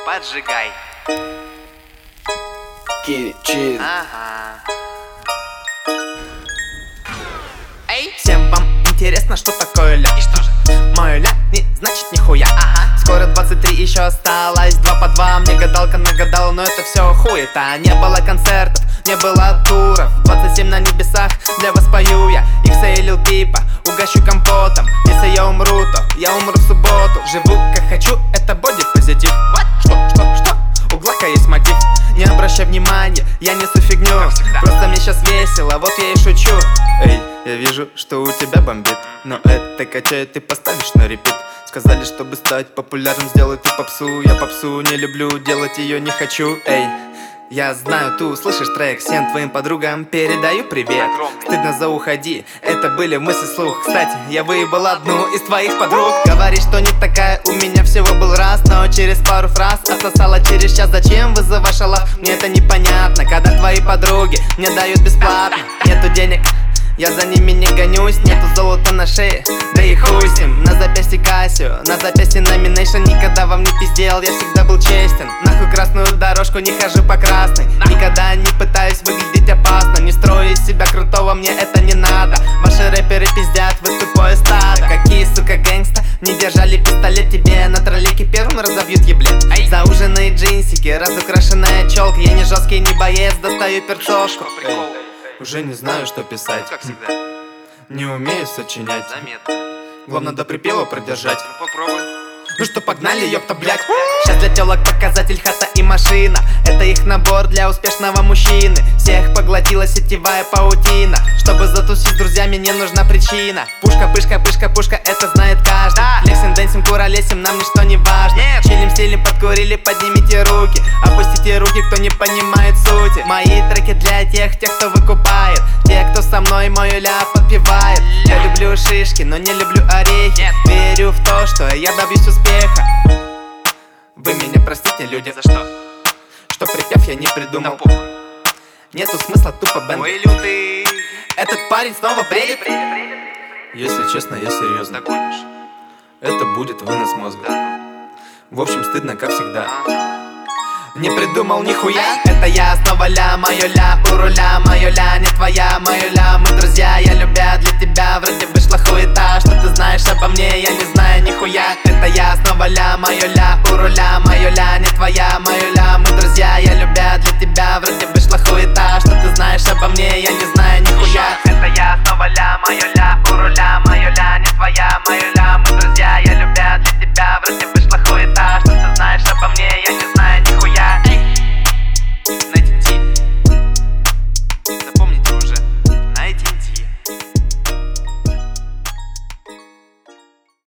Поджигай. Кичи. Ага. Эй, всем вам интересно, что такое ля? И что же? Мое ля не значит нихуя. Ага. Скоро 23, еще осталось 2 по 2. Мне гадалка нагадала, но это все хуета. Не было концертов, не было туров. 27 на небесах, для вас пою я. Икса и Лил Пипа, угощу компотом. Если я умру, то я умру в субботу. Живу как хочу, это бодипозитив. Что? У Глака есть мотив. Не обращай внимания, я несу фигню. Просто мне сейчас весело, вот я и шучу. Эй, я вижу, что у тебя бомбит, но это качает, ты поставишь на репит. Сказали, чтобы стать популярным, сделай ты попсу. Я попсу не люблю, делать ее не хочу. Эй, я знаю, ты услышишь трек. Всем твоим подругам передаю привет. Стыдно за уходи, это были мысли слух. Кстати, я выебал одну из твоих подруг. Говоришь, что не такая, у меня всего был раз, но через пару фраз отсосала через час. Зачем вызываешь шалав? Мне это непонятно. Когда твои подруги мне дают бесплатно. Нету денег, я за ними не гонюсь, нету золота на шее, да и хуй с ним. На запястье Кассио, на запястье номинейшн. Никогда вам не пиздел, я всегда был честен. Нахуй красную дорожку, не хожу по красной. Никогда не пытаюсь выглядеть опасно. Не строю из себя крутого, мне это не надо. Ваши рэперы пиздят, вы тупое стадо. Какие, сука, гэнгста, не держали пистолет. Тебе на троллейке первым разобьют еблет. Зауженные джинсики, разукрашенная челка. Я не жесткий, не боец, достаю перцовку. Уже не знаю, что писать. Как всегда. Не умею сочинять. Заметно. Главное до припева продержать. Ну попробуй. Ну что, погнали, ёпта, блядь. Сейчас для телок показатель хата и машина. Это их набор для успешного мужчины. Всех поглотила сетевая паутина. Чтобы затусить с друзьями, не нужна причина. Пушка, пышка, пышка, пушка, это знает каждый. Лексим, дэнсим, куролесим, нам ничто не важно. Чилим, стилим, подкурили, поднимите руки. Опустите руки, кто не понимает сути. Мои треки для тех, кто выкупает. Те, кто со мной мою ля подпевает. Я люблю шишки, но не люблю орехи. Верю в то, что я добьюсь успеха. Вы меня простите, люди, За что? что припев я не придумал. Да похуй. Нету смысла тупо бэнд. Ой, лютый. Этот парень снова бредит. Бредит. Если честно, я серьезно. Догонишь. Это будет вынос мозга. Да. В общем, стыдно, как всегда. Ну. Не придумал нихуя. Это я снова ля, мое ля у руля. Мое ля не твоя, мое ля мы друзья. Я любя для тебя, вроде вышла хуета. Что ты знаешь обо мне, я не знаю нихуя. Это я снова ля, мое ля у руля. Мое ля не твоя, мое ля мы друзья. Я любя для тебя, вроде вышла хуета. Что ты знаешь обо мне, я не знаю нихуя. Это я снова ля, мое ля у руля. Мое ля не твоя, мое ля мы друзья. Я